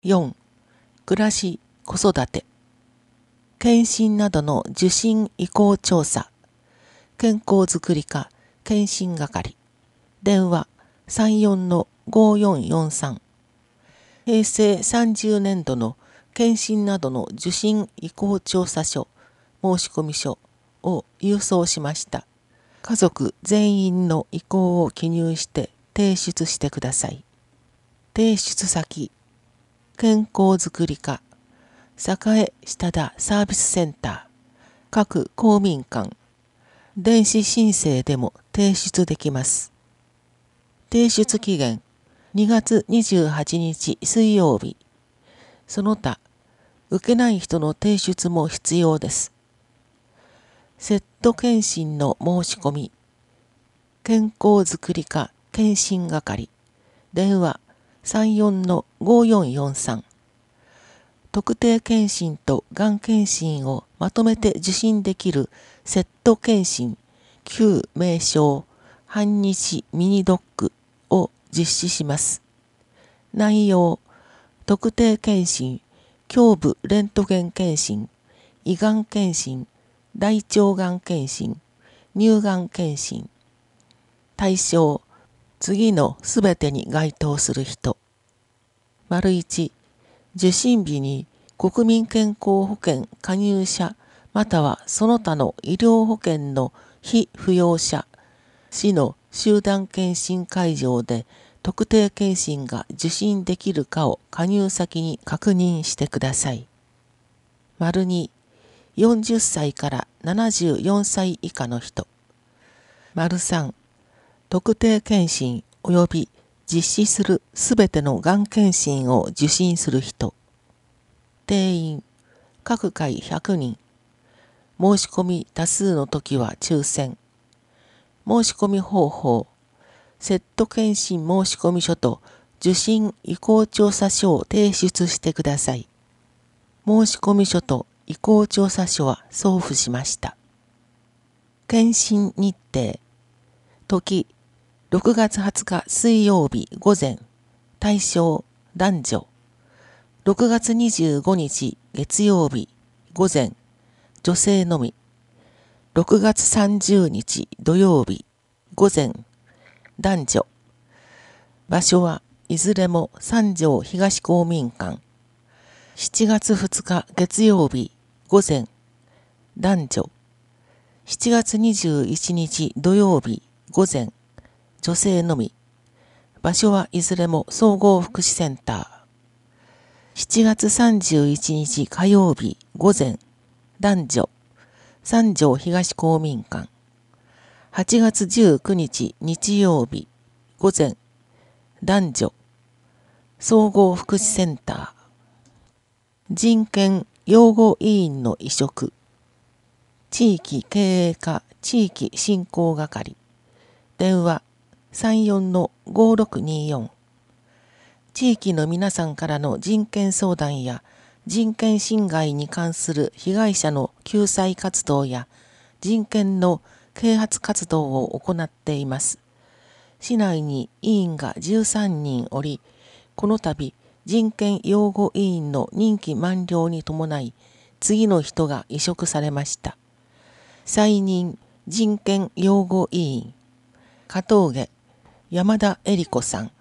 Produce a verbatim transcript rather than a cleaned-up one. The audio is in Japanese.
よん. 暮らし・子育て。検診などの受診意向調査。健康づくり課検診係。電話 さんよんのごよんよんさん。平成さんじゅうねんどの検診などの受診意向調査書、申込書を郵送しました。家族全員の意向を記入して提出してください。提出先、健康づくり課、栄下田サービスセンター、各公民館、電子申請でも提出できます。提出期限、にがつにじゅうはちにち水曜日。その他、受けない人の提出も必要です。セット検診の申し込み、健康づくり課検診係、電話 さんよんのごよんよんさん。特定検診とがん検診をまとめて受診できるセット検診、旧名称、半日ミニドックを実施します。内容、特定検診、胸部レントゲン検診、胃がん検診、大腸がん検診、乳がん検診。対象、次のすべてに該当する人。丸いち、受診日に国民健康保険加入者またはその他の医療保険の被扶養者、市の集団検診会場で特定検診が受診できるかを加入先に確認してください。丸に、よんじゅっさいからななじゅうよんさい以下の人。丸さん、特定検診及び実施するすべてのがん検診を受診する人。定員、各回ひゃくにん。申し込み多数の時は抽選。申し込み方法、セット検診申込書と受診意向調査書を提出してください。申込書と意向調査書は送付しました。検診日程、時、ろくがつはつか水曜日午前、対象、男女。ろくがつにじゅうごにち月曜日午前、女性のみ。ろくがつさんじゅうにち土曜日午前、男女。場所はいずれも三条東公民館。しちがつふつか月曜日午前、男女。しちがつにじゅういちにち土曜日午前、女性のみ。場所はいずれも総合福祉センター。しちがつさんじゅういちにち火曜日午前、男女。三条東公民館。はちがつじゅうくにち日曜日午前、男女。総合福祉センター。人権擁護委員の委嘱。地域経営課地域振興係。電話 さんよんのごろくにーよん。地域の皆さんからの人権相談や人権侵害に関する被害者の救済活動や人権の啓発活動を行っています。市内に委員がじゅうさんにんおり、この度人権擁護委員の任期満了に伴い、次の人が委嘱されました。再任人権擁護委員、加藤家山田恵里子さん。